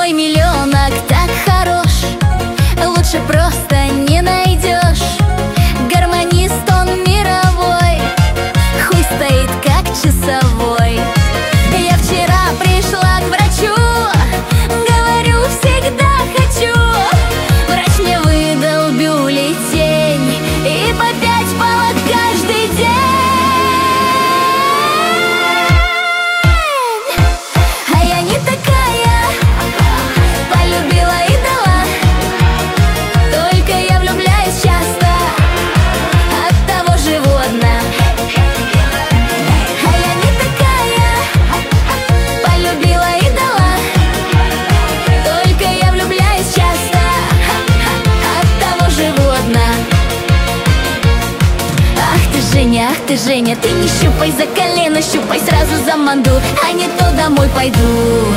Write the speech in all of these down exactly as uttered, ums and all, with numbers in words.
Твой миллионок так хорош, лучше просто не найдешь. Гармонист он мировой, хуй стоит как часовой. Я вчера пришла к врачу, говорю, всегда хочу. Врач мне выдал бюллетень и по пять палок каждый день. А я не такая, полюбила и дала. Только я влюбляюсь часто, оттого живу одна. А я не такая, полюбила и дала. Только я влюбляюсь часто, оттого живу одна. Ах ты, Женя, ах ты, Женя, ты не щупай за колено, щупай сразу за манду, а не то домой пойду.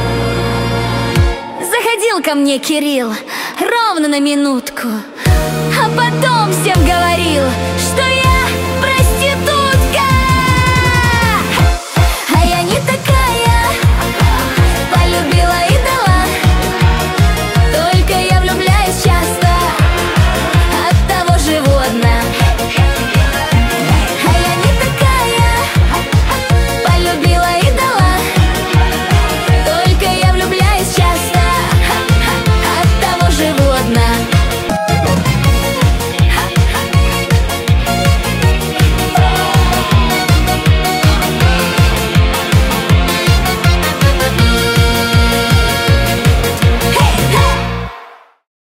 Заходил ко мне Кирилл ровно на минутку, а потом всем говорил, что я